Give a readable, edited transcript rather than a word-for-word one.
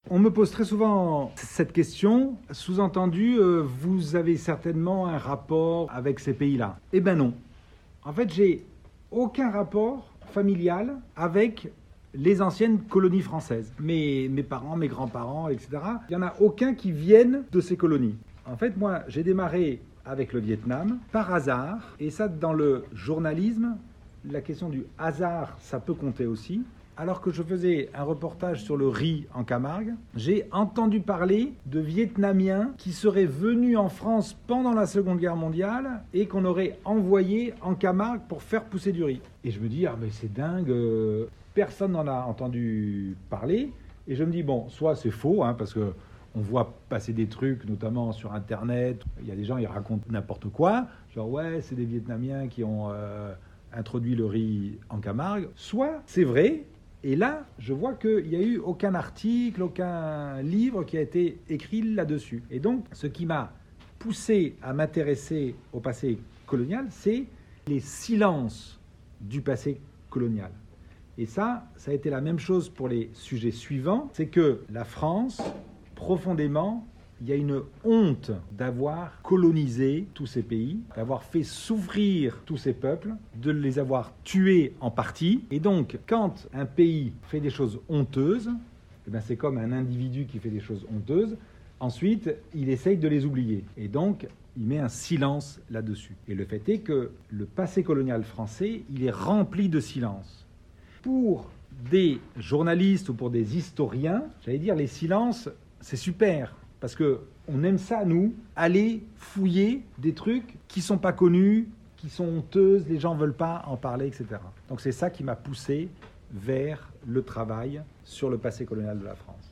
On me pose très souvent cette question, sous-entendu, vous avez certainement un rapport avec ces pays-là. Eh ben non. En fait, j'ai aucun rapport familial avec les anciennes colonies françaises. Mes parents, mes grands-parents, etc., il n'y en a aucun qui viennent de ces colonies. En fait, moi, j'ai démarré avec le Vietnam par hasard, et ça, dans le journalisme, la question du hasard, ça peut compter aussi. Alors que je faisais un reportage sur le riz en Camargue, j'ai entendu parler de Vietnamiens qui seraient venus en France pendant la Seconde Guerre mondiale et qu'on aurait envoyés en Camargue pour faire pousser du riz. Et je me dis, ah mais c'est dingue, personne n'en a entendu parler. Et je me dis, bon, soit c'est faux, parce que on voit passer des trucs, notamment sur Internet. Il y a des gens, ils racontent n'importe quoi. Genre, ouais, c'est des Vietnamiens qui ont introduit le riz en Camargue. Soit c'est vrai. Et là, je vois qu'il n'y a eu aucun article, aucun livre qui a été écrit là-dessus. Et donc, ce qui m'a poussé à m'intéresser au passé colonial, c'est les silences du passé colonial. Et ça a été la même chose pour les sujets suivants. C'est que la France, profondément, il y a une honte d'avoir colonisé tous ces pays, d'avoir fait souffrir tous ces peuples, de les avoir tués en partie. Et donc, quand un pays fait des choses honteuses, c'est comme un individu qui fait des choses honteuses, ensuite, il essaye de les oublier. Et donc, il met un silence là-dessus. Et le fait est que le passé colonial français, il est rempli de silence. Pour des journalistes ou pour des historiens, j'allais dire, les silences, c'est super. Parce qu'on aime ça, nous, aller fouiller des trucs qui ne sont pas connus, qui sont honteuses, les gens ne veulent pas en parler, etc. Donc c'est ça qui m'a poussé vers le travail sur le passé colonial de la France.